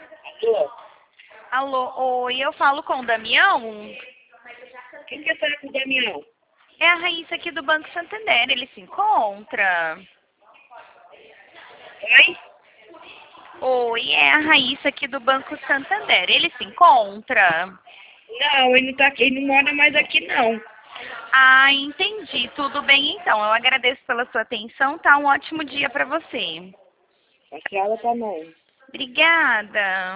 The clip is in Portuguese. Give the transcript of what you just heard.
Alô? Alô, oi, eu falo com o Damião? Quem quer falar com o Damião? É a Raíssa aqui do Banco Santander, ele se encontra? Oi? Oi, é a Raíssa aqui do Banco Santander, ele se encontra? Não, ele não tá aqui, ele não mora mais aqui não. Ah, entendi, tudo bem então, eu agradeço pela sua atenção, tá? Um ótimo dia pra você. A senhora também. Obrigada.